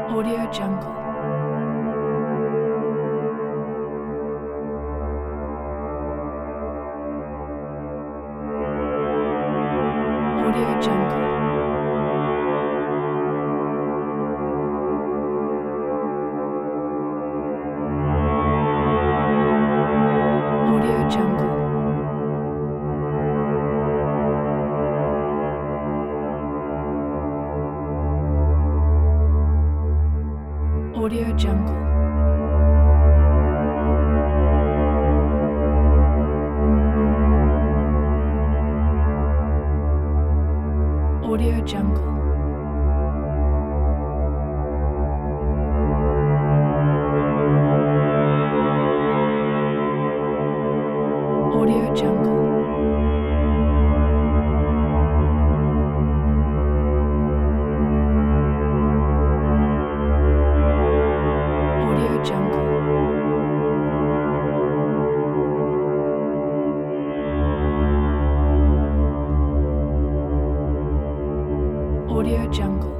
Audio Jungle. Audio Jungle. Audio Jungle. Audio Jungle. Audio Jungle. Audio Jungle. Audio Jungle. Audio Jungle.